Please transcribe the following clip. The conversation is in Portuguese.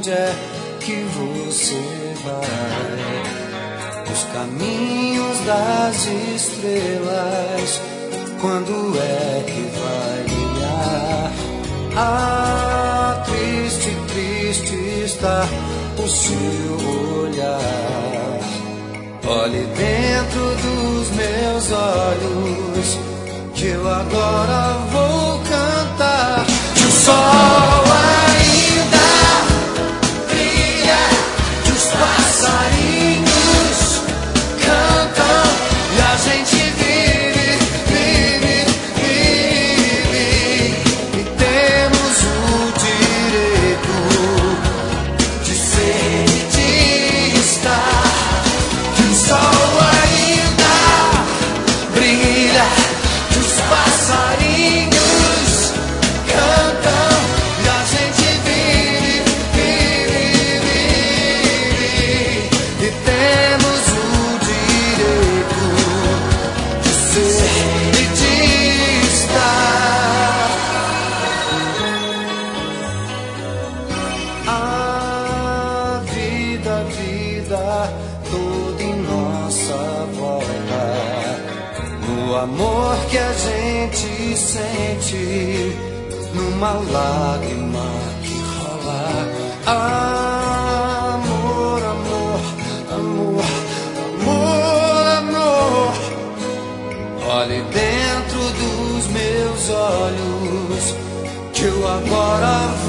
onde é que você vai? Os caminhos das estrelas, quando é que vai brilhar? Ah, triste, triste está o seu olhar. Olhe dentro dos meus olhos, que eu agora vou cantar. Que o sol ainda brilha, que os passarinhos cantam e a gente vive, vive, vive. E temos o direito de ser e de estar. Que o sol ainda brilha, que os passarinhos cantam e a gente vive, vive, vive. E temos o direito de ser e de estar. A vida, vida toda em nossa volta, no amor que a gente sente, numa lágrima que rola. Amor, amor, amor, amor, amor. Olhe dentro dos meus olhos, que eu agora